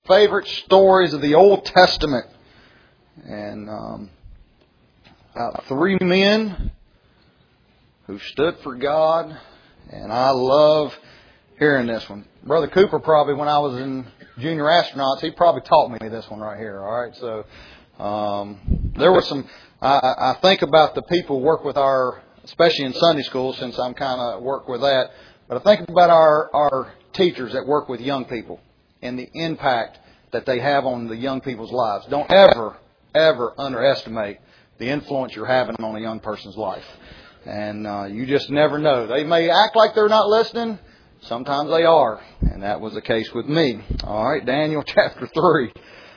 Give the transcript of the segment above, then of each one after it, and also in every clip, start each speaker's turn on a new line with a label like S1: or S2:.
S1: favorite stories of the Old Testament. And three men who stood for God. And I love hearing this one. Brother Cooper probably, when I was in junior astronauts, he probably taught me this one right here. All right, so there were some. I think about the people who work with our, especially in Sunday school, since I'm kind of work with that. But I think about our teachers that work with young people and the impact that they have on the young people's lives. Don't ever underestimate the influence you're having on a young person's life. And you just never know. They may act like they're not listening. Sometimes they are. And that was the case with me. All right, Daniel chapter 3.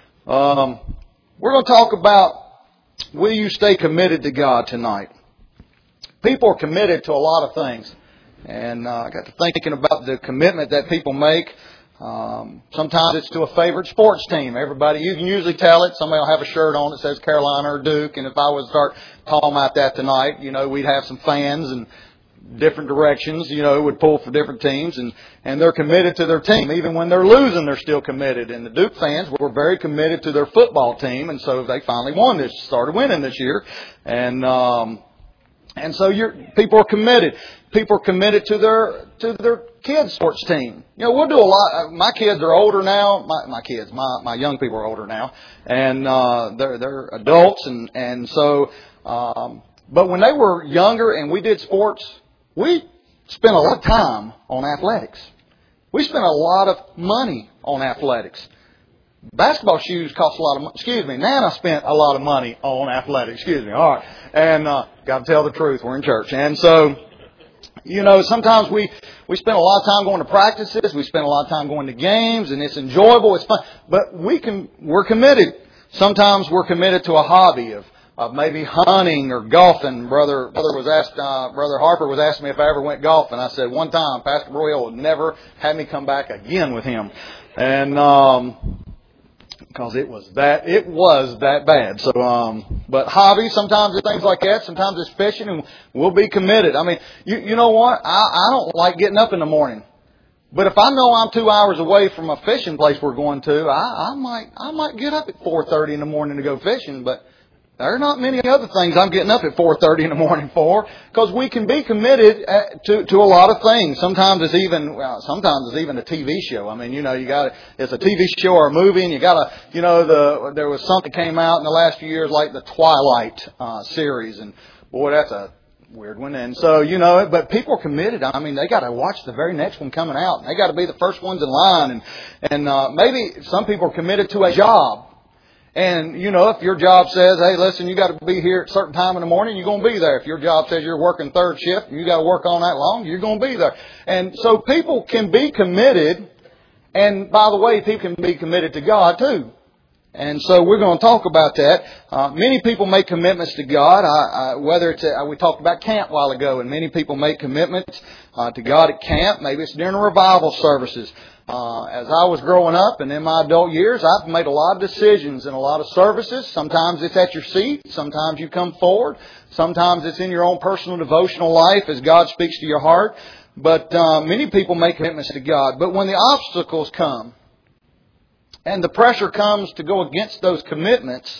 S1: We're going to talk about, will you stay committed to God tonight? People are committed to a lot of things. And I got to thinking about the commitment that people make. Sometimes it's to a favorite sports team. Everybody, you can usually tell it. Somebody will have a shirt on that says Carolina or Duke. And if I was to start talking about that tonight, we'd have some fans and different directions, would pull for different teams. And they're committed to their team. Even when they're losing, they're still committed. And the Duke fans were very committed to their football team. And so they finally started winning this year. And so people are committed. People are committed to their kids' sports team. We'll do a lot. My kids are older now. My young people are older now, and they're adults, and so. But when they were younger and we did sports, we spent a lot of time on athletics. We spent a lot of money on athletics. Basketball shoes cost a lot of money. Nana spent a lot of money on athletics. All right. And got to tell the truth. We're in church. And so, sometimes we spend a lot of time going to practices. We spend a lot of time going to games, and it's enjoyable. It's fun. But we're committed. Sometimes we're committed to a hobby of maybe hunting or golfing. Brother Harper was asking me if I ever went golfing. I said one time, Pastor Broyhill would never have me come back again with him. And because it was that bad. So, but hobbies, sometimes it's things like that. Sometimes it's fishing, and we'll be committed. I mean, you know what? I don't like getting up in the morning. But if I know I'm 2 hours away from a fishing place we're going to, I might get up at 4:30 in the morning to go fishing. But there are not many other things I'm getting up at 4:30 in the morning for, because we can be committed to a lot of things. Sometimes it's even a TV show. I mean, it's a TV show or a movie, and there was something came out in the last few years like the Twilight series, and boy, that's a weird one. And so, but people are committed. I mean, they got to watch the very next one coming out. They got to be the first ones in line, and maybe some people are committed to a job. And, if your job says, hey, listen, you got to be here at a certain time in the morning, you're going to be there. If your job says you're working third shift and you got to work all night long, you're going to be there. And so people can be committed. And by the way, people can be committed to God too. And so we're going to talk about that. Many people make commitments to God. We talked about camp a while ago, and many people make commitments to God at camp. Maybe it's during revival services. As I was growing up and in my adult years, I've made a lot of decisions in a lot of services. Sometimes it's at your seat. Sometimes you come forward. Sometimes it's in your own personal devotional life as God speaks to your heart. But many people make commitments to God. But when the obstacles come and the pressure comes to go against those commitments,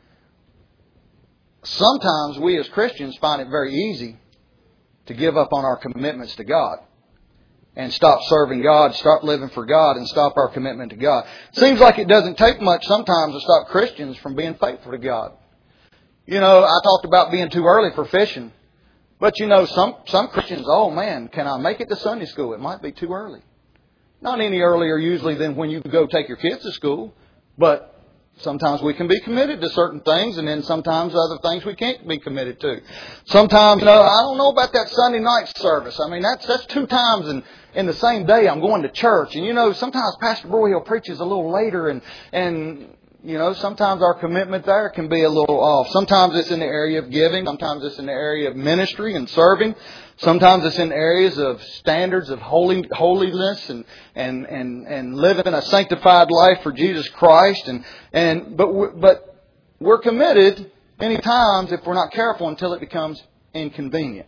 S1: sometimes we as Christians find it very easy to give up on our commitments to God. And stop serving God, stop living for God, and stop our commitment to God. Seems like it doesn't take much sometimes to stop Christians from being faithful to God. I talked about being too early for fishing. But some Christians, oh man, can I make it to Sunday school? It might be too early. Not any earlier usually than when you go take your kids to school. But sometimes we can be committed to certain things, and then sometimes other things we can't be committed to. Sometimes, I don't know about that Sunday night service. I mean, that's 2 times in the same day I'm going to church. And sometimes Pastor Broyhill preaches a little later, and sometimes our commitment there can be a little off. Sometimes it's in the area of giving. Sometimes it's in the area of ministry and serving. Sometimes it's in areas of standards of holiness and living a sanctified life for Jesus Christ. But we're committed many times, if we're not careful, until it becomes inconvenient.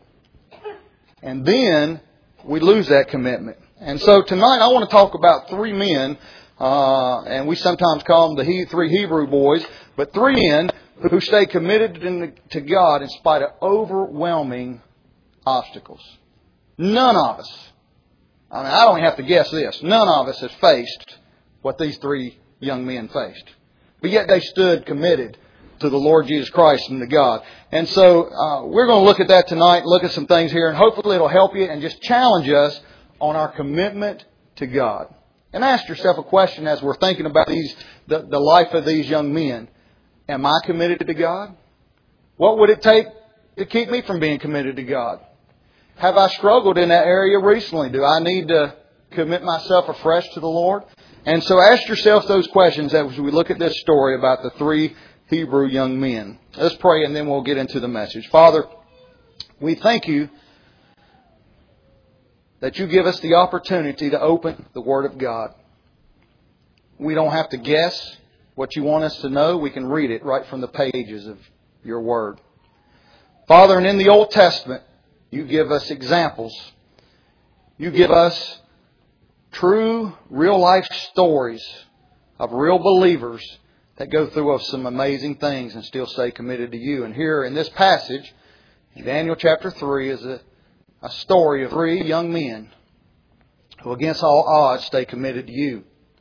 S1: And then we lose that commitment. And so tonight I want to talk about 3 men and we sometimes call them the three Hebrew boys, but three men who stay committed to God in spite of overwhelming obstacles. None of us, I don't have to guess this, none of us has faced what these three young men faced. But yet they stood committed to the Lord Jesus Christ and to God. And so we're going to look at that tonight, look at some things here, and hopefully it'll help you and just challenge us on our commitment to God. And ask yourself a question as we're thinking about the life of these young men. Am I committed to God? What would it take to keep me from being committed to God? Have I struggled in that area recently? Do I need to commit myself afresh to the Lord? And so ask yourself those questions as we look at this story about the three Hebrew young men. Let's pray and then we'll get into the message. Father, we thank You that You give us the opportunity to open the Word of God. We don't have to guess what You want us to know. We can read it right from the pages of Your Word. Father, and in the Old Testament, You give us examples. You give us true, real-life stories of real believers that go through some amazing things and still stay committed to You. And here in this passage, in Daniel chapter 3, is a story of three young men who against all odds stay committed to You.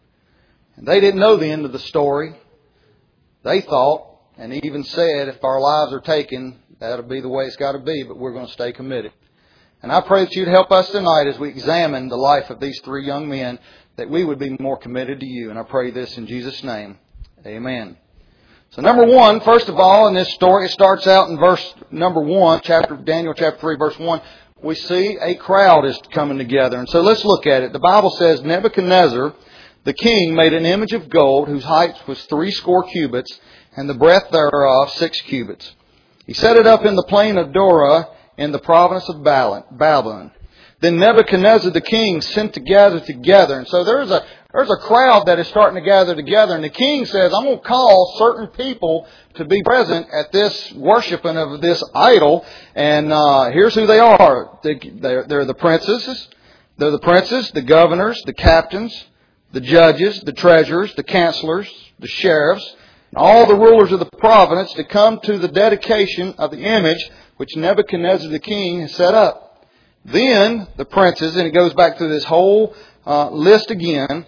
S1: And they didn't know the end of the story. They thought, and even said, if our lives are taken, that'll be the way it's got to be, but we're going to stay committed. And I pray that You'd help us tonight as we examine the life of these three young men, that we would be more committed to You. And I pray this in Jesus' name. Amen. So number one, first of all, in this story, it starts out in verse number 1, Daniel chapter 3, verse 1. We see a crowd is coming together. And so let's look at it. The Bible says, Nebuchadnezzar, the king, made an image of gold whose height was 60 cubits, and the breadth thereof 6 cubits. He set it up in the plain of Dura in the province of Babylon. Then Nebuchadnezzar the king sent to gather together. And so there's a crowd that is starting to gather together. And the king says, I'm going to call certain people to be present at this worshiping of this idol. And here's who they are. They're the princes. They're the princes, the governors, the captains, the judges, the treasurers, the counselors, the sheriffs, and all the rulers of the province to come to the dedication of the image which Nebuchadnezzar the king has set up. Then the princes, and it goes back through this whole list again,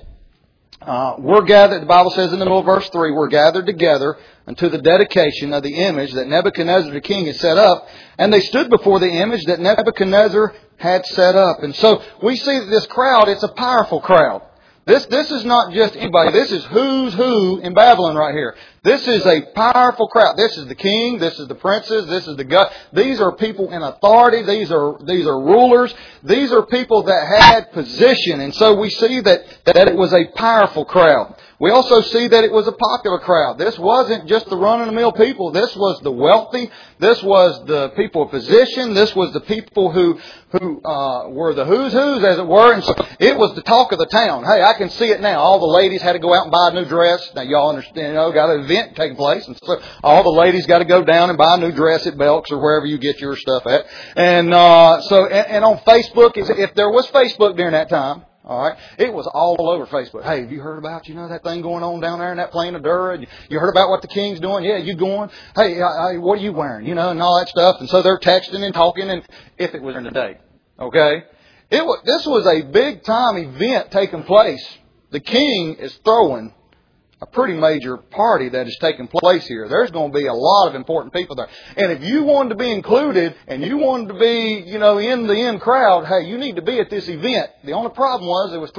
S1: we're gathered, the Bible says in the middle of verse 3, we're gathered together unto the dedication of the image that Nebuchadnezzar the king has set up. And they stood before the image that Nebuchadnezzar had set up. And so we see that this crowd, it's a powerful crowd. This is not just anybody. This is who's who in Babylon right here. This is a powerful crowd. This is the king. This is the princes. This is the God. These are people in authority. These are rulers. These are people that had position. And so we see that it was a powerful crowd. We also see that it was a popular crowd. This wasn't just the run-of-the-mill people. This was the wealthy. This was the people of position. This was the people who were the who's, as it were. And so it was the talk of the town. Hey, I can see it now. All the ladies had to go out and buy a new dress. Now, y'all understand, got an event taking place. And so all the ladies got to go down and buy a new dress at Belk's or wherever you get your stuff at. And and on Facebook, if there was Facebook during that time, all right, it was all over Facebook. Hey, have you heard about, that thing going on down there in that plain of Dura? You heard about what the king's doing? Yeah, you going? Hey, what are you wearing? And all that stuff. And so they're texting and talking, and if it was during the day, okay? This was a big time event taking place. The king is throwing a pretty major party that is taking place here. There's going to be a lot of important people there. And if you wanted to be included and you wanted to be, in the in crowd, hey, you need to be at this event. The only problem was there was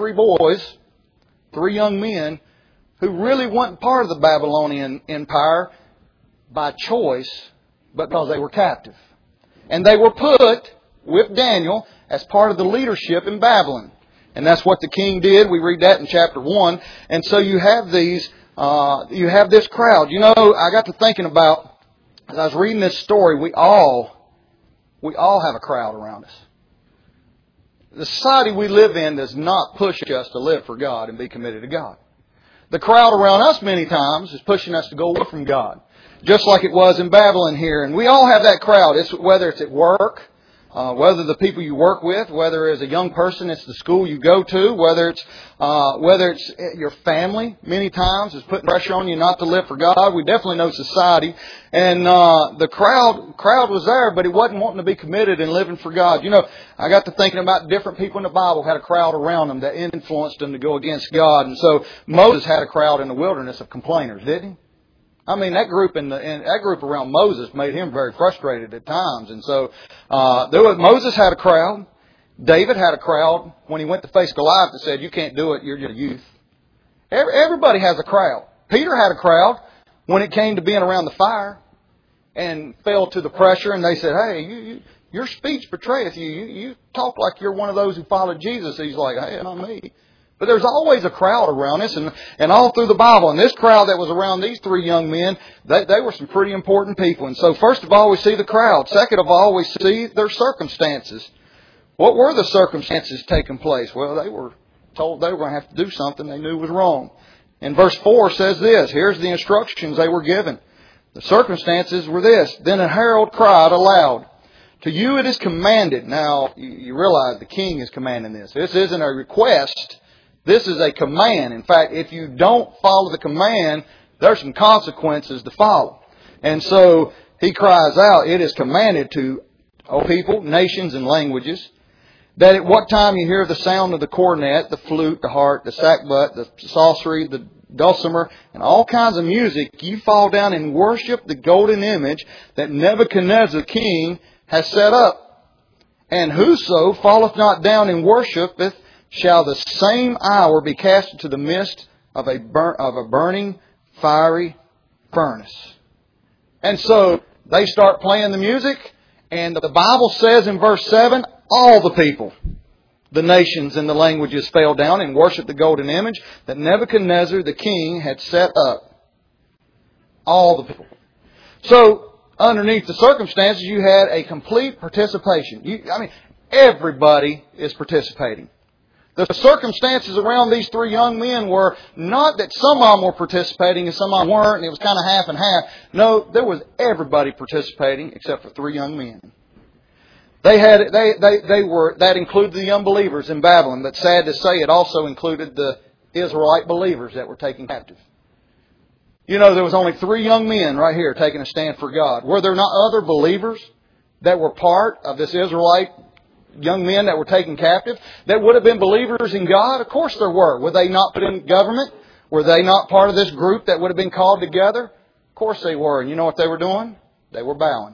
S1: three young men who really weren't part of the Babylonian Empire by choice, but because they were captive. And they were put with Daniel as part of the leadership in Babylon. And that's what the king did. We read that in chapter 1. And so you have these, you have this crowd. I got to thinking about, as I was reading this story, we all have a crowd around us. The society we live in does not push us to live for God and be committed to God. The crowd around us many times is pushing us to go away from God. Just like it was in Babylon here. And we all have that crowd. Whether it's at work, whether the people you work with, whether as a young person it's the school you go to, whether it's your family many times is putting pressure on you not to live for God. We definitely know society. And the crowd was there, but he wasn't wanting to be committed and living for God. You know, I got to thinking about different people in the Bible had a crowd around them that influenced them to go against God. And so Moses had a crowd in the wilderness of complainers, didn't he? I mean, that group that group around Moses made him very frustrated at times. And so Moses had a crowd. David had a crowd when he went to face Goliath that said, "You can't do it. You're just a youth." Everybody has a crowd. Peter had a crowd when it came to being around the fire and fell to the pressure. And they said, "Hey, your speech betrayeth you. You talk like you're one of those who followed Jesus." He's like, "Hey, not me." But there's always a crowd around us, and all through the Bible. And this crowd that was around these three young men, they were some pretty important people. And so first of all, we see the crowd. Second of all, we see their circumstances. What were the circumstances taking place? Well, they were told they were going to have to do something they knew was wrong. And verse 4 says this. Here's the instructions they were given. The circumstances were this. Then a herald cried aloud, "To you it is commanded." Now, you realize the king is commanding this. This isn't a request. This is a command. In fact, if you don't follow the command, there's some consequences to follow. And so he cries out, "It is commanded to, O people, nations, and languages, that at what time you hear the sound of the cornet, the flute, the harp, the sackbut, the psaltery, the dulcimer, and all kinds of music, you fall down and worship the golden image that Nebuchadnezzar king has set up. And whoso falleth not down and worshipeth shall the same hour be cast into the midst of a burning fiery furnace." And so they start playing the music, and the Bible says in verse 7, all the people, the nations and the languages fell down and worshiped the golden image that Nebuchadnezzar the king had set up. All the people. So underneath the circumstances, you had a complete participation. Everybody is participating. The circumstances around these three young men were not that some of them were participating and some of them weren't, and it was kind of half and half. No, there was everybody participating except for three young men. That included the unbelievers in Babylon, but sad to say, it also included the Israelite believers that were taken captive. You know, there was only three young men right here taking a stand for God. Were there not other believers that were part of this Israelite young men that were taken captive that would have been believers in God? Of course there were. Were they not put in government? Were they not part of this group that would have been called together? Of course they were. And you know what they were doing? They were bowing.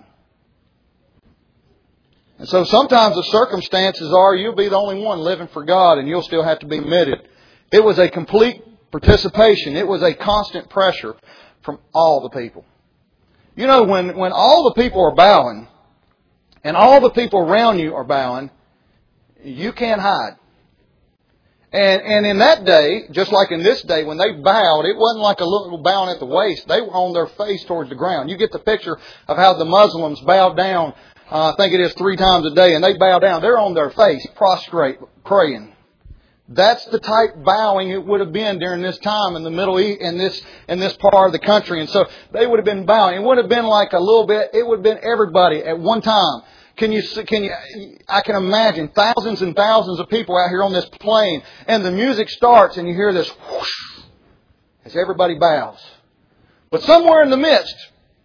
S1: And so sometimes the circumstances are you'll be the only one living for God and you'll still have to be committed. It was a complete participation. It was a constant pressure from all the people. You know, when all the people are bowing, and all the people around you are bowing, you can't hide. And in that day, just like in this day, when they bowed, it wasn't like a little bowing at the waist. They were on their face towards the ground. You get the picture of how the Muslims bow down, I think it is 3 times a day, and they bow down. They're on their face, prostrate, praying. That's the type bowing it would have been during this time in the Middle East, in this part of the country. And so they would have been bowing. It would have been like a little bit, it would have been everybody at one time. I can imagine thousands and thousands of people out here on this plain, and the music starts and you hear this whoosh as everybody bows. But somewhere in the midst,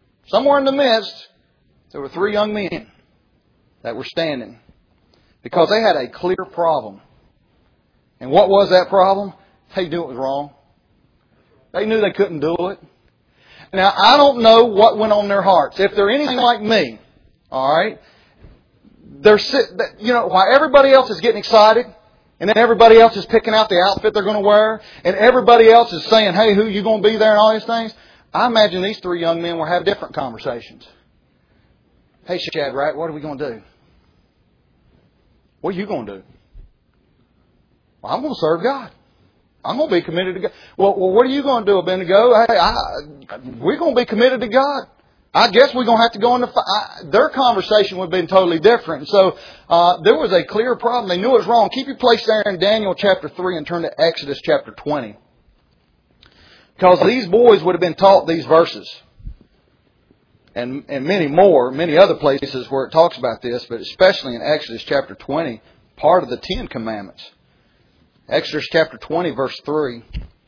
S1: there were 3 young men that were standing because they had a clear problem. And what was that problem? They knew it was wrong. They knew they couldn't do it. Now, I don't know what went on in their hearts. If they're anything like me, all right, while everybody else is getting excited, and then everybody else is picking out the outfit they're going to wear, and everybody else is saying, "Hey, who you going to be there?" and all these things, I imagine these 3 young men will have different conversations. "Hey, Shadrach, what are we going to do?" "What are you going to do?" "Well, I'm going to serve God. I'm going to be committed to God." Well, what are you going to do, Abednego?" "Hey, we're going to be committed to God. I guess we're going to have to go in their conversation would have been totally different. So there was a clear problem. They knew it was wrong. Keep your place there in Daniel chapter 3 and turn to Exodus chapter 20. Because these boys would have been taught these verses. and many more, many other places where it talks about this, but especially in Exodus chapter 20, part of the Ten Commandments. Exodus chapter 20, verse 3.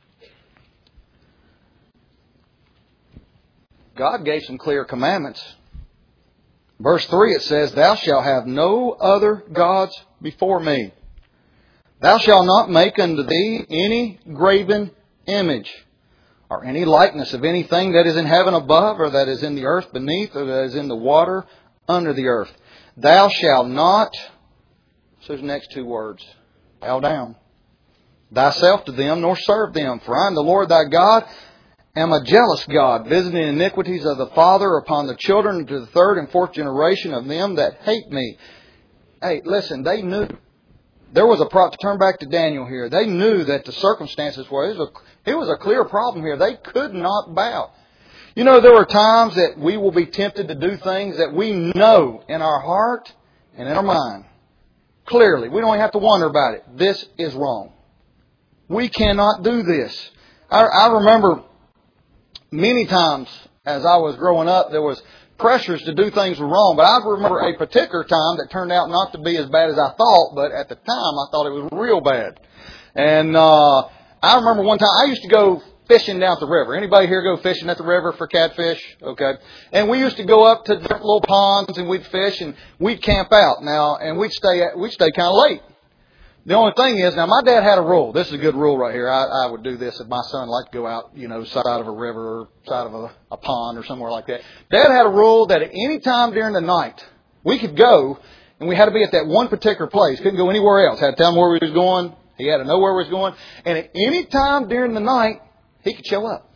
S1: God gave some clear commandments. Verse 3 it says, Thou shalt have no other gods before me. Thou shalt not make unto thee any graven image, or any likeness of anything that is in heaven above, or that is in the earth beneath, or that is in the water under the earth. Thou shalt not, so the next two words, bow down thyself to them, nor serve them. For I am the Lord thy God, am a jealous God, visiting iniquities of the father upon the children to the third and fourth generation of them that hate me. Hey, listen, they knew. There was turn back to Daniel here. They knew that the circumstances were, it was a clear problem here. They could not bow. You know, there are times that we will be tempted to do things that we know in our heart and in our mind. Clearly, we don't have to wonder about it. This is wrong. We cannot do this. I remember many times as I was growing up, there was pressures to do things wrong. But I remember a particular time that turned out not to be as bad as I thought, but at the time I thought it was real bad. And I remember one time I used to go fishing down at the river. Anybody here go fishing at the river for catfish? Okay. And we used to go up to different little ponds and we'd fish and we'd camp out now, and we'd stay kind of late. The only thing is, now my dad had a rule. This is a good rule right here. I would do this if my son liked to go out, side of a river or side of a pond or somewhere like that. Dad had a rule that at any time during the night, we could go, and we had to be at that one particular place. Couldn't go anywhere else. Had to tell him where we was going. He had to know where we was going. And at any time during the night, he could show up.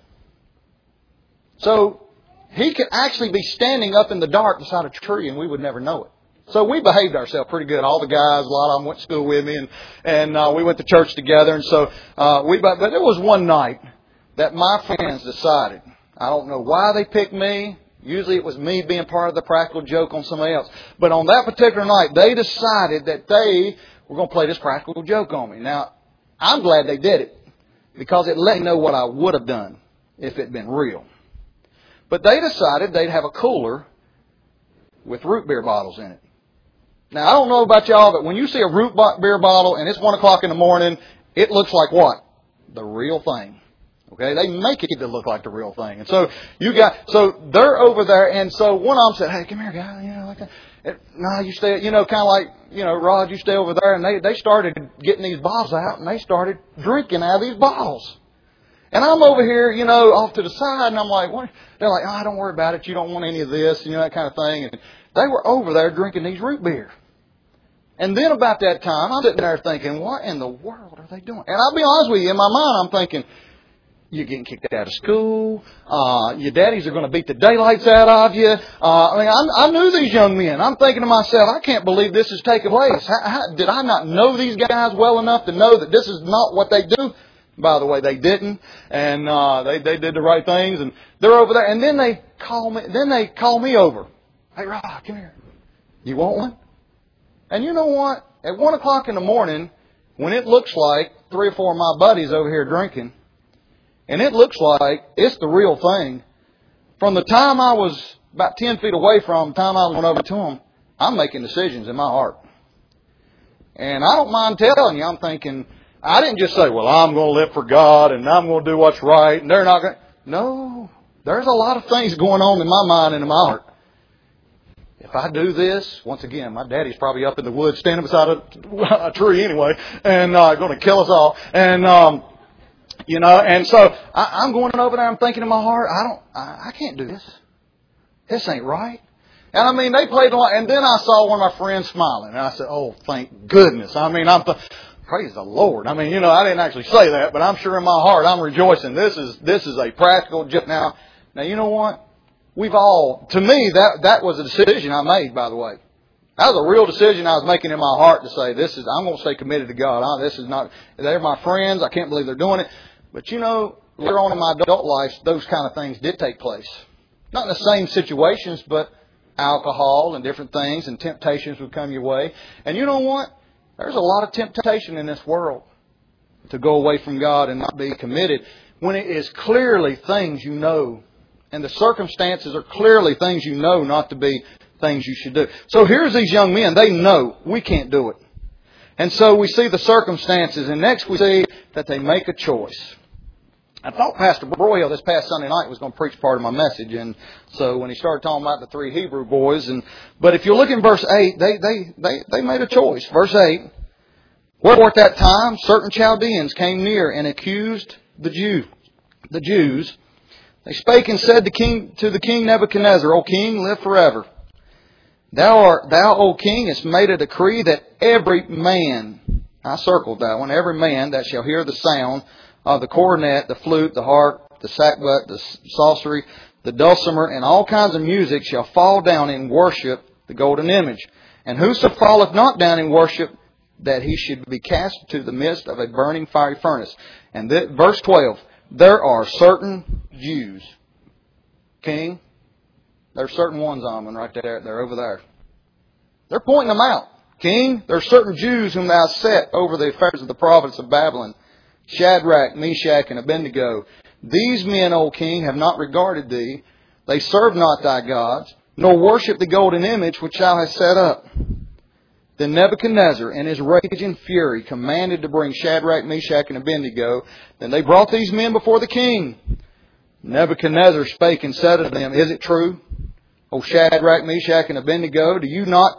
S1: So he could actually be standing up in the dark beside a tree, and we would never know it. So we behaved ourselves pretty good. All the guys, a lot of them went to school with me, and we went to church together. And so but there was one night that my friends decided. I don't know why they picked me. Usually it was me being part of the practical joke on somebody else. But on that particular night, they decided that they were going to play this practical joke on me. Now, I'm glad they did it because it let me know what I would have done if it had been real. But they decided they'd have a cooler with root beer bottles in it. Now, I don't know about y'all, but when you see a root beer bottle and it's 1 o'clock in the morning, it looks like what? The real thing. Okay? They make it to look like the real thing. And so they're over there, and so one of them said, "Hey, come here, guy." Like that. No, you stay, kind of like, Rod, you stay over there. And they started getting these bottles out, and they started drinking out of these bottles. And I'm over here, off to the side, and I'm like, what? They're like, "Oh, don't worry about it. You don't want any of this," that kind of thing. And they were over there drinking these root beer. And then about that time, I'm sitting there thinking, what in the world are they doing? And I'll be honest with you, in my mind, I'm thinking, you're getting kicked out of school. Your daddies are going to beat the daylights out of you. I knew these young men. I'm thinking to myself, I can't believe this is taking place. Did I not know these guys well enough to know that this is not what they do? By the way, they didn't. And they did the right things. And they're over there. And then they call me over. "Hey, Rod, come here. You want one?" And you know what? At 1 o'clock in the morning, when it looks like 3 or 4 of my buddies over here drinking, and it looks like it's the real thing, from the time I was about 10 feet away from the time I went over to them, I'm making decisions in my heart. And I don't mind telling you, I'm thinking, I didn't just say, well, I'm going to live for God and I'm going to do what's right, and they're not going to. No, there's a lot of things going on in my mind and in my heart. If I do this, once again, my daddy's probably up in the woods standing beside a tree anyway, and going to kill us all. And, and so I'm going over there, I'm thinking in my heart, I can't do this. This ain't right. And they played along, and then I saw one of my friends smiling, and I said, "Oh, thank goodness." Praise the Lord. I didn't actually say that, but I'm sure in my heart I'm rejoicing. This is a practical joke. Now, you know what? To me, that was a decision I made, by the way. That was a real decision I was making in my heart to say, I'm going to stay committed to God. They're my friends. I can't believe they're doing it. But later on in my adult life, those kind of things did take place. Not in the same situations, but alcohol and different things, and temptations would come your way. And you know what? There's a lot of temptation in this world to go away from God and not be committed when it is clearly things And the circumstances are clearly things you know not to be things you should do. So here's these young men. They know we can't do it. And so we see the circumstances. And next we see that they make a choice. I thought Pastor Broyhill this past Sunday night was going to preach part of my message. And so when he started talking about the 3 Hebrew boys. But if you look in verse 8, they made a choice. Verse 8. Wherefore at that time certain Chaldeans came near and accused the Jews. They spake and said to the king Nebuchadnezzar, O king, live forever. Thou, O king, hast made a decree that every man, I circled that one, every man that shall hear the sound of the cornet, the flute, the harp, the sackbut, the psaltery, the dulcimer, and all kinds of music shall fall down and worship the golden image. And whoso falleth not down in worship, that he should be cast to the midst of a burning fiery furnace. And verse 12, there are certain Jews. King, there's certain ones on them right there. They're over there. They're pointing them out. King, there's certain Jews whom thou hast set over the affairs of the province of Babylon. Shadrach, Meshach, and Abednego. These men, O king, have not regarded thee. They serve not thy gods, nor worship the golden image which thou hast set up. Then Nebuchadnezzar, in his rage and fury, commanded to bring Shadrach, Meshach, and Abednego. Then they brought these men before the king. Nebuchadnezzar spake and said unto them, Is it true, O Shadrach, Meshach, and Abednego, do not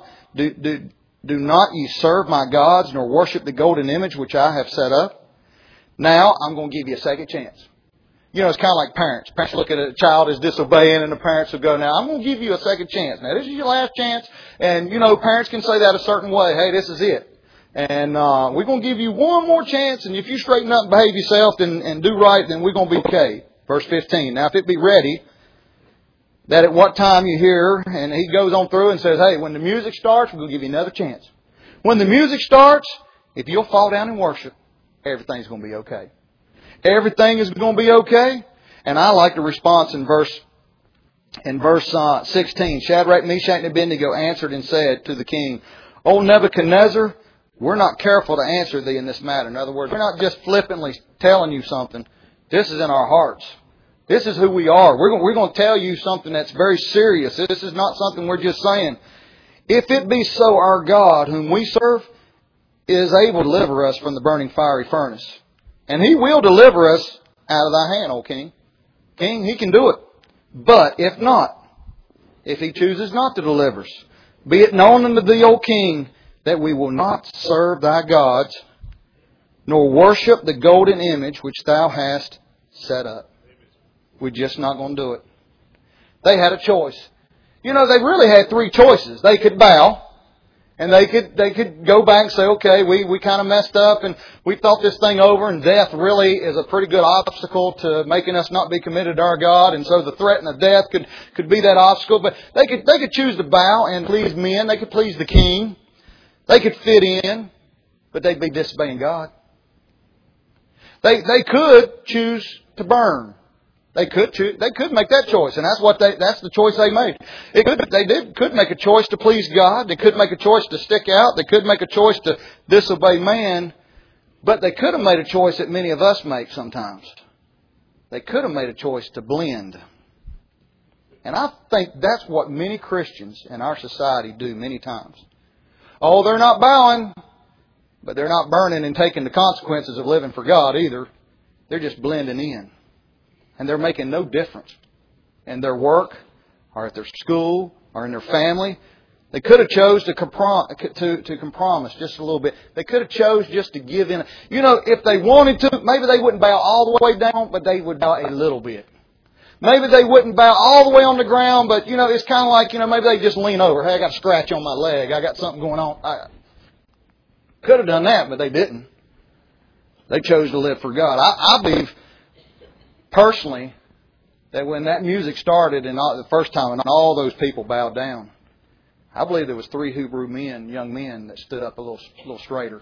S1: ye serve my gods, nor worship the golden image which I have set up? Now, I'm going to give you a second chance. You know, it's kind of like parents. Parents look at a child as disobeying, and the parents will go, now, I'm going to give you a second chance. Now, this is your last chance. And, you know, parents can say that a certain way. Hey, this is it. And we're going to give you one more chance, and if you straighten up and behave yourself and do right, then we're going to be okay. Verse 15. Now, if it be ready, that at what time you hear, and he goes on through and says, hey, when the music starts, we're going to give you another chance. When the music starts, if you'll fall down and worship, everything's going to be okay. Everything is going to be okay. And I like the response in verse 16. Shadrach, Meshach, and Abednego answered and said to the king, O Nebuchadnezzar, we're not careful to answer thee in this matter. In other words, we're not just flippantly telling you something. This is in our hearts. This is who we are. We're going to tell you something that's very serious. This is not something we're just saying. If it be so, our God, whom we serve, is able to deliver us from the burning fiery furnace. And He will deliver us out of thy hand, O king. King, He can do it. But if not, if He chooses not to deliver us, be it known unto thee, O king, that we will not serve thy gods, nor worship the golden image which thou hast set up. We're just not going to do it. They had a choice. You know, they really had 3 choices. They could bow, and they could go back and say, okay, we kind of messed up, and we thought this thing over, and death really is a pretty good obstacle to making us not be committed to our God, and so the threat of death could be that obstacle. But they could choose to bow and please men. They could please the king. They could fit in, but they'd be disobeying God. They could choose to burn. They could make that choice, and that's the choice they made. They could make a choice to please God. They could make a choice to stick out. They could make a choice to disobey man. But they could have made a choice that many of us make sometimes. They could have made a choice to blend. And I think that's what many Christians in our society do many times. Oh, they're not bowing, but they're not burning and taking the consequences of living for God either. They're just blending in. And they're making no difference in their work or at their school or in their family. They could have chose to compromise just a little bit. They could have chose just to give in. You know, if they wanted to, maybe they wouldn't bow all the way down, but they would bow a little bit. Maybe they wouldn't bow all the way on the ground, but, you know, it's kind of like, you know, maybe they just lean over. Hey, I got a scratch on my leg. I got something going on. I could have done that, but they didn't. They chose to live for God. I believe personally that when that music started and the first time and all those people bowed down, I believe there was 3 Hebrew men, young men, that stood up a little straighter.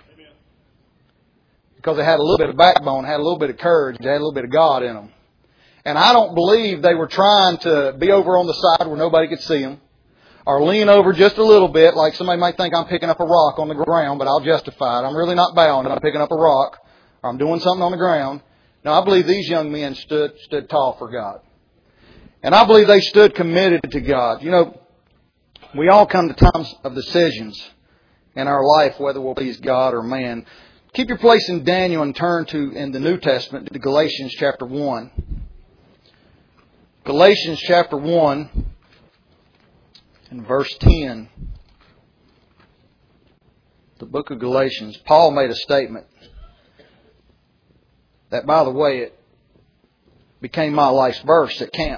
S1: Because they had a little bit of backbone, had a little bit of courage, they had a little bit of God in them. And I don't believe they were trying to be over on the side where nobody could see them, or lean over just a little bit, like somebody might think I'm picking up a rock on the ground, but I'll justify it. I'm really not bowing, I'm picking up a rock, or I'm doing something on the ground. No, I believe these young men stood tall for God. And I believe they stood committed to God. You know, we all come to times of decisions in our life, whether we'll please God or man. Keep your place in Daniel and turn to, in the New Testament, to Galatians chapter 1. Galatians chapter 1 and verse 10. The book of Galatians. Paul made a statement that, by the way, it became my life's verse at camp.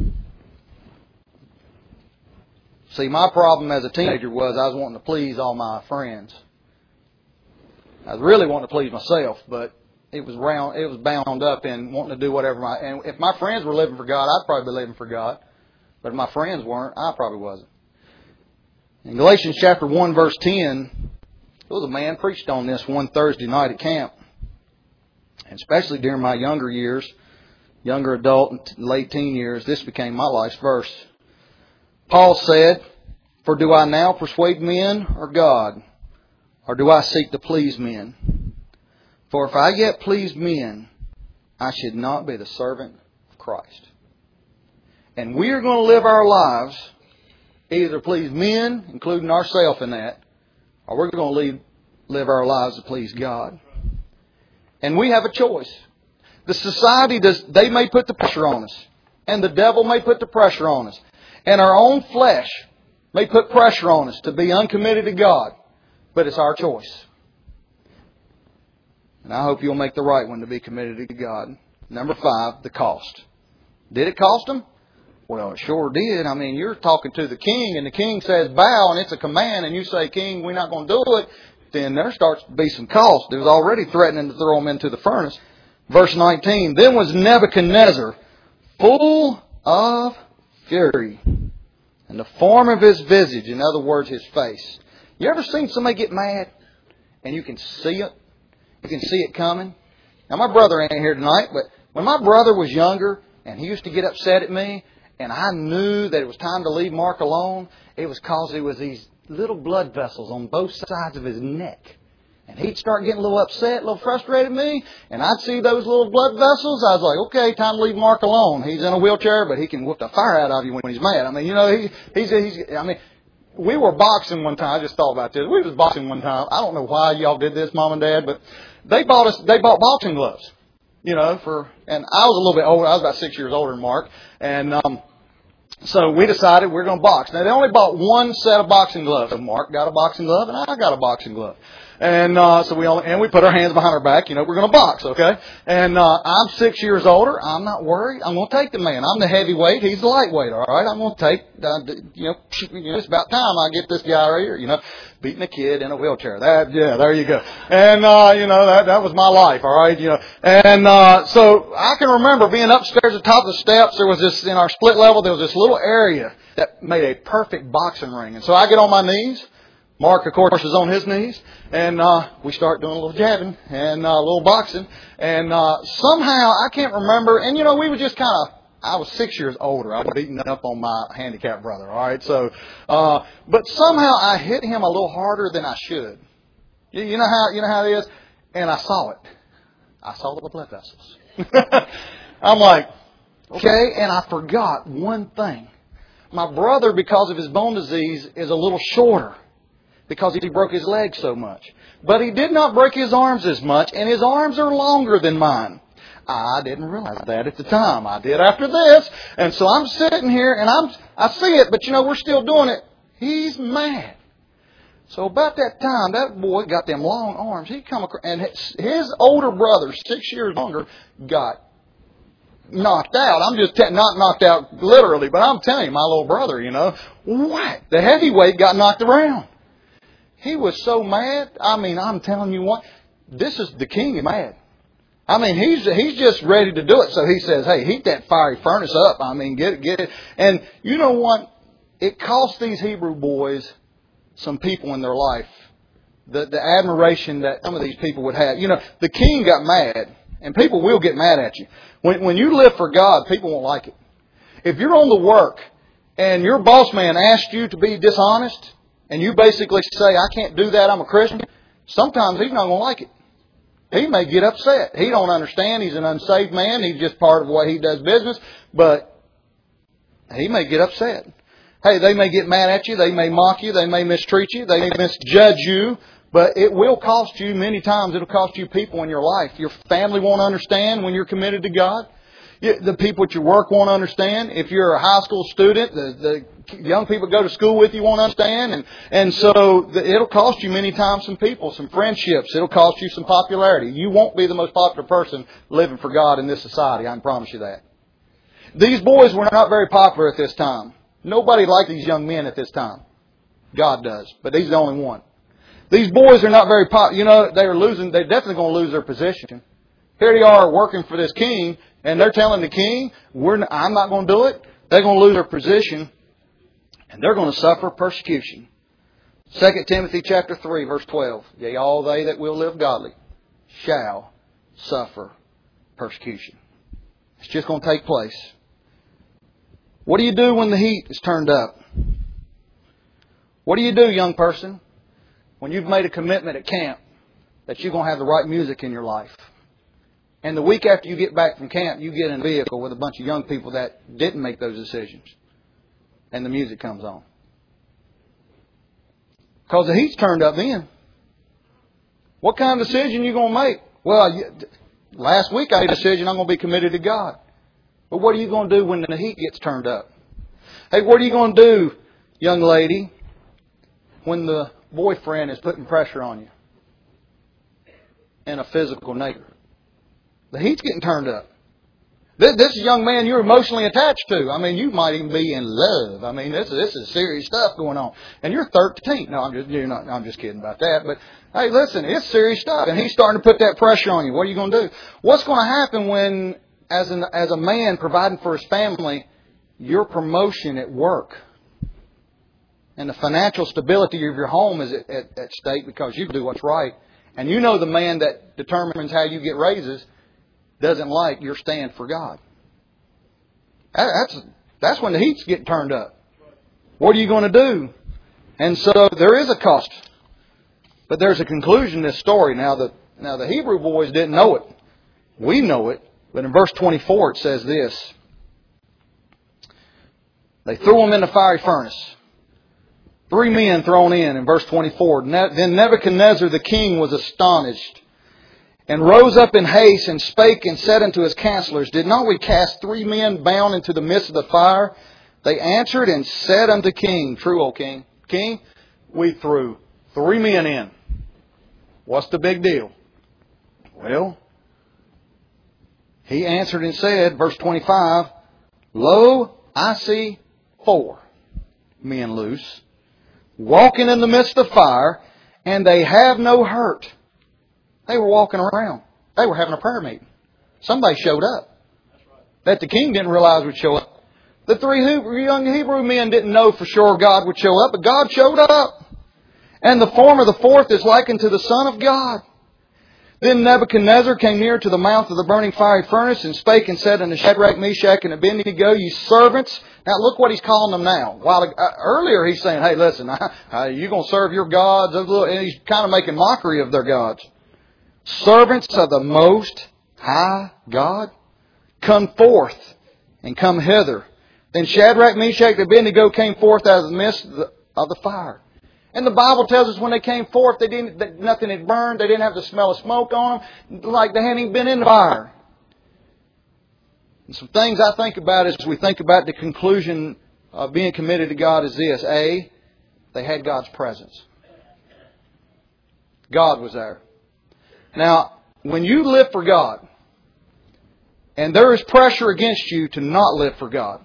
S1: See, my problem as a teenager was I was wanting to please all my friends. I was really wanting to please myself, but it was bound up in wanting to do whatever and if my friends were living for God, I'd probably be living for God. But if my friends weren't, I probably wasn't. In Galatians chapter 1, verse 10, there was a man preached on this one Thursday night at camp. And especially during my younger years, younger adult and late teen years, this became my life's verse. Paul said, "For do I now persuade men or God? Or do I seek to please men? For if I yet please men, I should not be the servant of Christ." And we are going to live our lives either please men, including ourselves in that, or we're going to live our lives to please God. And we have a choice. The society they may put the pressure on us. And the devil may put the pressure on us. And our own flesh may put pressure on us to be uncommitted to God. But it's our choice. And I hope you'll make the right one to be committed to God. Number 5, the cost. Did it cost them? Well, it sure did. I mean, you're talking to the king, and the king says bow, and it's a command, and you say, "King, we're not going to do it." Then there starts to be some cost. It was already threatening to throw them into the furnace. Verse 19, "Then was Nebuchadnezzar full of fury, and the form of his visage," in other words, his face. You ever seen somebody get mad and you can see it? You can see it coming? Now, my brother ain't here tonight, but when my brother was younger and he used to get upset at me and I knew that it was time to leave Mark alone, it was because there was these little blood vessels on both sides of his neck. And he'd start getting a little upset, a little frustrated at me, and I'd see those little blood vessels. I was like, okay, time to leave Mark alone. He's in a wheelchair, but he can whoop the fire out of you when he's mad. I mean, you know, we were boxing one time. I just thought about this. We was boxing one time. I don't know why y'all did this, Mom and Dad, but they bought boxing gloves, and I was a little bit older. I was about 6 years older than Mark. And, so we decided we're going to box. Now, they only bought one set of boxing gloves. So Mark got a boxing glove and I got a boxing glove. And so we put our hands behind our back. We're going to box, okay? And I'm 6 years older. I'm not worried. I'm going to take the man. I'm the heavyweight. He's the lightweight, all right? I'm going to take, it's about time I get this guy right here, beating a kid in a wheelchair. There you go. And, that was my life, all right? And so I can remember being upstairs at the top of the steps. There was this, in our split level, there was this little area that made a perfect boxing ring. And so I get on my knees. Mark, of course, is on his knees, and we start doing a little jabbing and a little boxing. And somehow, I can't remember, and we were just I was 6 years older. I was beating up on my handicapped brother, all right? So, but somehow I hit him a little harder than I should. You know how it is? And I saw it. I saw the blood vessels. I'm like, okay, and I forgot one thing. My brother, because of his bone disease, is a little shorter, because he broke his leg so much. But he did not break his arms as much, and his arms are longer than mine. I didn't realize that at the time. I did after this. And so I'm sitting here, and I see it, but we're still doing it. He's mad. So about that time, that boy got them long arms. He come across, and his older brother, 6 years younger, got knocked out. I'm just not knocked out literally, but I'm telling you, my little brother, whack, the heavyweight got knocked around. He was so mad. I mean, I'm telling you what, this is the king is mad. I mean, he's just ready to do it. So he says, "Hey, heat that fiery furnace up. I mean, get it." And you know what? It cost these Hebrew boys some people in their life. The admiration that some of these people would have. The king got mad, and people will get mad at you. When you live for God, people won't like it. If you're on the work and your boss man asks you to be dishonest, and you basically say, "I can't do that, I'm a Christian," sometimes he's not going to like it. He may get upset. He don't understand. He's an unsaved man. He's just part of the way he does business. But he may get upset. Hey, they may get mad at you. They may mock you. They may mistreat you. They may misjudge you. But it will cost you many times. It'll cost you people in your life. Your family won't understand when you're committed to God. The people at your work won't understand. If you're a high school student, the young people go to school with you won't understand. And so it'll cost you many times some people, some friendships. It'll cost you some popularity. You won't be the most popular person living for God in this society. I can promise you that. These boys were not very popular at this time. Nobody liked these young men at this time. God does. But he's the only one. These boys are not very popular. You know, they're definitely going to lose their position. Here they are working for this king, and they're telling the king, I'm not going to do it. They're going to lose their position, and they're going to suffer persecution. 2 Timothy chapter 3, verse 12. Yea, all they that will live godly shall suffer persecution. It's just going to take place. What do you do when the heat is turned up? What do you do, young person, when you've made a commitment at camp that you're going to have the right music in your life? And the week after you get back from camp, you get in a vehicle with a bunch of young people that didn't make those decisions. And the music comes on. Because the heat's turned up then. What kind of decision are you going to make? Well, last week I made a decision I'm going to be committed to God. But what are you going to do when the heat gets turned up? Hey, what are you going to do, young lady, when the boyfriend is putting pressure on you in a physical nature? The heat's getting turned up. This is a young man you're emotionally attached to. I mean, you might even be in love. I mean, this is serious stuff going on. And you're 13. No, I'm just kidding about that. But hey, listen, it's serious stuff. And he's starting to put that pressure on you. What are you going to do? What's going to happen when, as a man providing for his family, your promotion at work and the financial stability of your home is at stake because you do what's right. And you know the man that determines how you get raises doesn't like your stand for God. That's when the heat's getting turned up. What are you going to do? And so there is a cost. But there's a conclusion to this story. Now the Hebrew boys didn't know it. We know it. But in verse 24 it says this. They threw him in the fiery furnace. 3 men thrown in verse 24. Then Nebuchadnezzar the king was astonished, and rose up in haste, and spake and said unto his counselors, Did not we cast 3 men bound into the midst of the fire? They answered and said unto king, True, O king. King, we threw 3 men in. What's the big deal? Well, he answered and said, verse 25, Lo, I see 4 men loose, walking in the midst of fire, and they have no hurt. They were walking around. They were having a prayer meeting. Somebody showed up that the king didn't realize would show up. The 3 young Hebrew men didn't know for sure God would show up, but God showed up. And the form of the 4th is likened to the Son of God. Then Nebuchadnezzar came near to the mouth of the burning fiery furnace, and spake and said unto Shadrach, Meshach, and Abednego, Ye servants. Now look what he's calling them now. While earlier he's saying, Hey, listen, you're going to serve your gods. And he's kind of making mockery of their gods. Servants of the Most High God, come forth and come hither. Then Shadrach, Meshach, and Abednego came forth out of the midst of the fire. And the Bible tells us when they came forth, nothing had burned. They didn't have the smell of smoke on them, like they hadn't even been in the fire. And some things I think about as we think about the conclusion of being committed to God is this. A, they had God's presence. God was there. Now, when you live for God, and there is pressure against you to not live for God,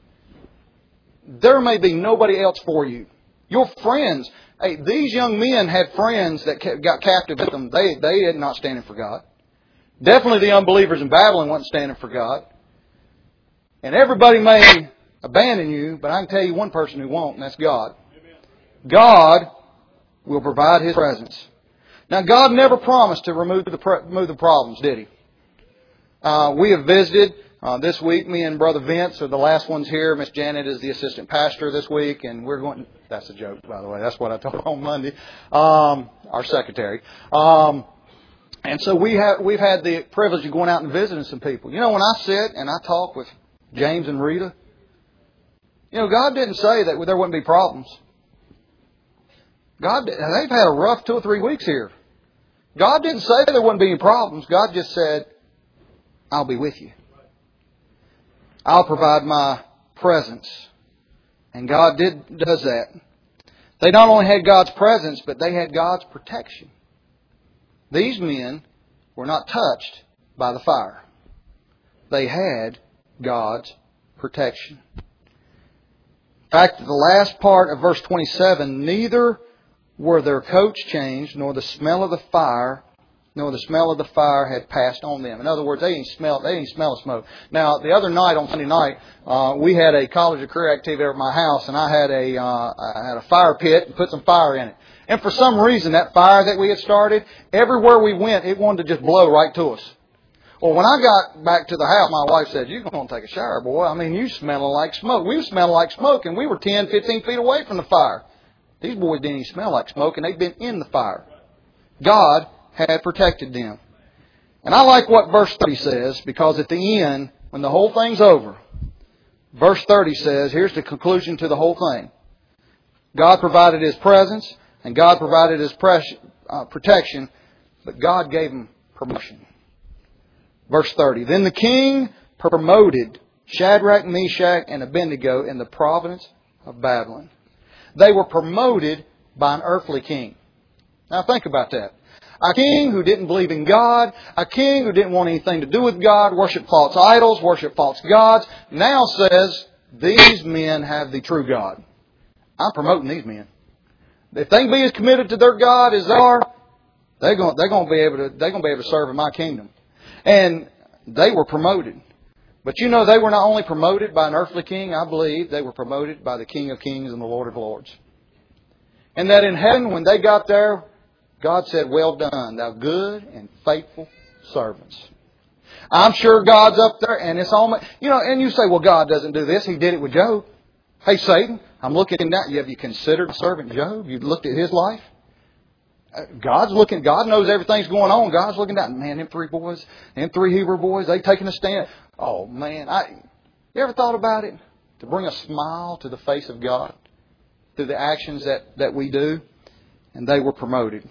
S1: there may be nobody else for you. Your friends, hey, these young men had friends that got captive with them. They did not standing for God. Definitely the unbelievers in Babylon weren't standing for God. And everybody may abandon you, but I can tell you one person who won't, and that's God. God will provide His presence. Now, God never promised to remove the problems, did He? We have visited this week. Me and Brother Vince are the last ones here. Miss Janet is the assistant pastor this week, and we're going. That's a joke, by the way. That's what I told her on Monday. Our secretary. And so we've had the privilege of going out and visiting some people. You know, when I sit and I talk with James and Rita, You know, God didn't say that there wouldn't be problems. They've had a rough 2 or 3 weeks here. God didn't say there wouldn't be any problems. God just said, I'll be with you. I'll provide my presence. And God does that. They not only had God's presence, but they had God's protection. These men were not touched by the fire. They had God's protection. In fact, the last part of verse 27, neither were their coats changed, nor the smell of the fire had passed on them. In other words, they didn't smell the smoke. Now, the other night, on Sunday night, we had a college of career activity at my house, and I had a fire pit and put some fire in it. And for some reason, that fire that we had started, everywhere we went, it wanted to just blow right to us. Well, when I got back to the house, my wife said, "You're going to take a shower, boy. I mean, you smelling like smoke." We were smelling like smoke, and we were 10, 15 feet away from the fire. These boys didn't even smell like smoke, and they'd been in the fire. God had protected them. And I like what verse 30 says, because at the end, when the whole thing's over, verse 30 says, here's the conclusion to the whole thing. God provided His presence, and God provided His protection, but God gave them promotion. Verse 30, then the king promoted Shadrach, Meshach, and Abednego in the province of Babylon. They were promoted by an earthly king. Now think about that. A king who didn't believe in God, a king who didn't want anything to do with God, worship false idols, worship false gods, now says, these men have the true God. I'm promoting these men. If they can be as committed to their God as they are, they're going to be able to serve in my kingdom. And they were promoted. But you know, they were not only promoted by an earthly king, I believe they were promoted by the King of Kings and the Lord of Lords. And that in heaven, when they got there, God said, well done, thou good and faithful servants. I'm sure God's up there, and it's almost, and you say, well, God doesn't do this. He did it with Job. Hey, Satan, I'm looking at that. Have you considered servant Job? You've looked at his life? God's looking. God knows everything's going on. God's looking down. Man, them 3 boys, them 3 Hebrew boys, they taking a stand. Oh, man. You ever thought about it? To bring a smile to the face of God through the actions that we do? And they were promoted.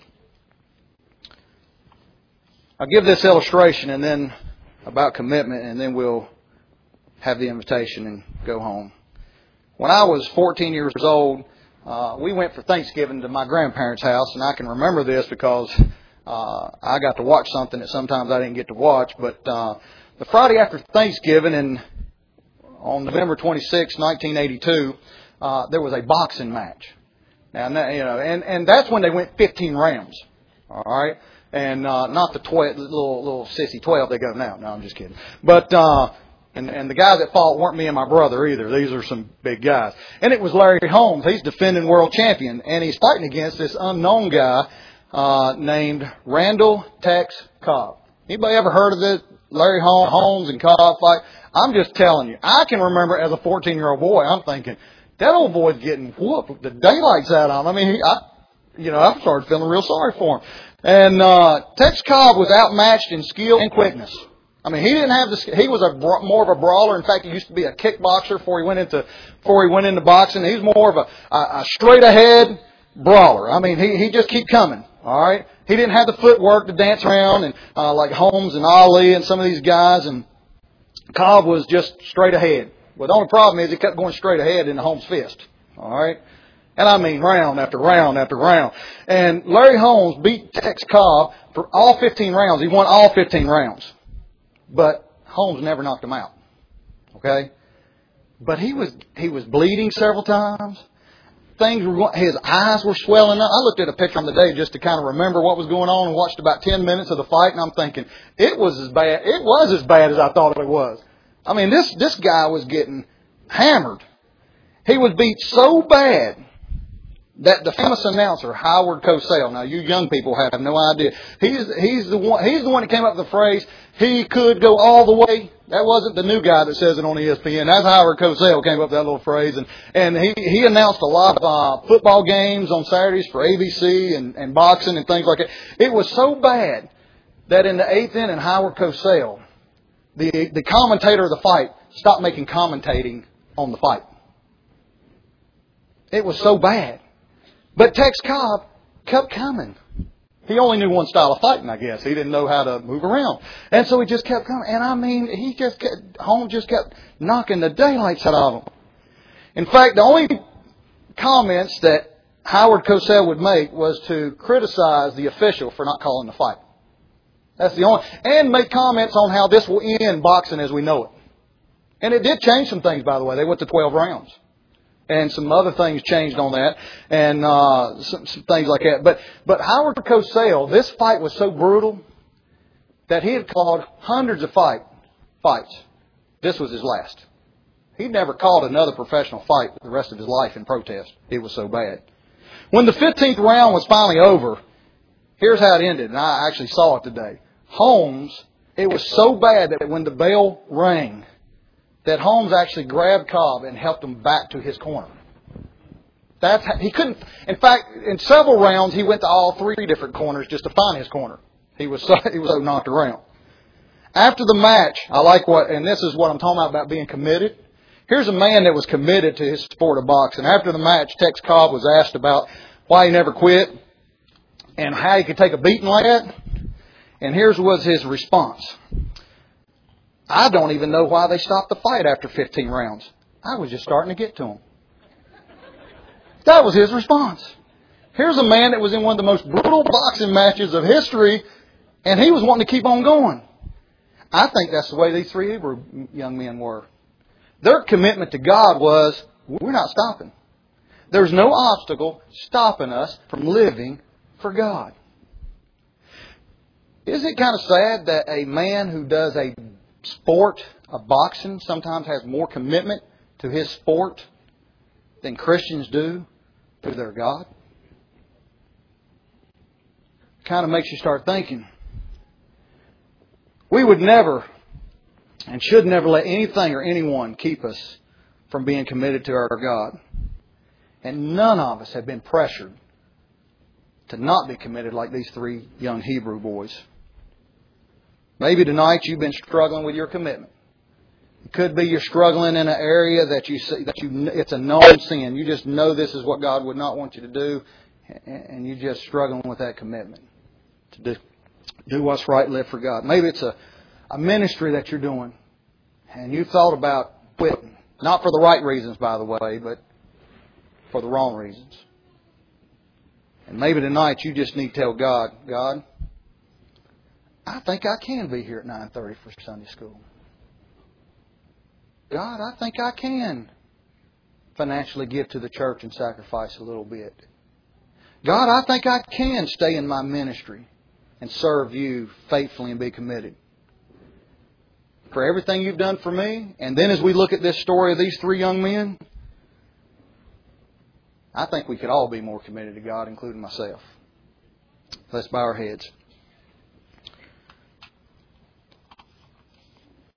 S1: I'll give this illustration and then about commitment, and then we'll have the invitation and go home. When I was 14 years old, we went for Thanksgiving to my grandparents' house, and I can remember this because I got to watch something that sometimes I didn't get to watch. But the Friday after Thanksgiving, and on November 26, 1982, there was a boxing match. Now, and that's when they went 15 rounds. All right, and not the 12, little sissy 12 they go now. No, I'm just kidding. But And the guys that fought weren't me and my brother either. These are some big guys. And it was Larry Holmes. He's defending world champion. And he's fighting against this unknown guy named Randall Tex Cobb. Anybody ever heard of this? Larry Holmes and Cobb fight? I'm just telling you. I can remember as a 14-year-old boy, I'm thinking, that old boy's getting whooped. The daylight's out on him. I mean, I started feeling real sorry for him. And Tex Cobb was outmatched in skill and quickness. I mean, he didn't have he was more of a brawler. In fact, he used to be a kickboxer before he went into boxing. He was more of a straight ahead brawler. I mean, he just keep coming. All right. He didn't have the footwork to dance around and like Holmes and Ali and some of these guys. And Cobb was just straight ahead. Well, the only problem is he kept going straight ahead in the Holmes fist. All right. And I mean round after round after round. And Larry Holmes beat Tex Cobb for all 15 rounds. He won all 15 rounds. But Holmes never knocked him out. Okay? But he was bleeding several times. His eyes were swelling up. I looked at a picture on the day just to kind of remember what was going on and watched about 10 minutes of the fight, and I'm thinking, it was as bad as I thought it was. I mean, this guy was getting hammered. He was beat so bad that the famous announcer, Howard Cosell, now you young people have no idea. He's the one that came up with the phrase, he could go all the way. That wasn't the new guy that says it on ESPN. That's Howard Cosell came up with that little phrase. And he announced a lot of football games on Saturdays for ABC and boxing and things like that. It was so bad that in the 8th inning, Howard Cosell, the commentator of the fight, stopped making commentating on the fight. It was so bad. But Tex Cobb kept coming. He only knew one style of fighting, I guess. He didn't know how to move around. And so he just kept coming. And I mean, Holmes just kept knocking the daylights out of him. In fact, the only comments that Howard Cosell would make was to criticize the official for not calling the fight. That's the only, and make comments on how this will end boxing as we know it. And it did change some things, by the way. They went to 12 rounds. And some other things changed on that, and some things like that. But Howard Cosell, this fight was so brutal that he had called hundreds of fights. This was his last. He'd never called another professional fight the rest of his life in protest. It was so bad. When the 15th round was finally over, here's how it ended, and I actually saw it today. Holmes, it was so bad that when the bell rang, that Holmes actually grabbed Cobb and helped him back to his corner. He couldn't. In fact, in several rounds, he went to all three different corners just to find his corner. He was so knocked around. After the match, I like and this is what I'm talking about being committed. Here's a man that was committed to his sport of boxing. After the match, Tex Cobb was asked about why he never quit and how he could take a beating like that. And here's was his response. I don't even know why they stopped the fight after 15 rounds. I was just starting to get to him. That was his response. Here's a man that was in one of the most brutal boxing matches of history, and he was wanting to keep on going. I think that's the way these three Hebrew young men were. Their commitment to God was, we're not stopping. There's no obstacle stopping us from living for God. Isn't it kind of sad that a man who does a sport of boxing sometimes has more commitment to his sport than Christians do to their God? Kind of makes you start thinking. We would never and should never let anything or anyone keep us from being committed to our God. And none of us have been pressured to not be committed like these three young Hebrew boys. Maybe tonight you've been struggling with your commitment. It could be you're struggling in an area that you see it's a known sin. You just know this is what God would not want you to do, and you're just struggling with that commitment to do what's right, live for God. Maybe it's a ministry that you're doing, and you thought about quitting, not for the right reasons, by the way, but for the wrong reasons. And maybe tonight you just need to tell God, God, I think I can be here at 9:30 for Sunday school. God, I think I can financially give to the church and sacrifice a little bit. God, I think I can stay in my ministry and serve you faithfully and be committed. For everything you've done for me, and then as we look at this story of these three young men, I think we could all be more committed to God, including myself. Let's bow our heads.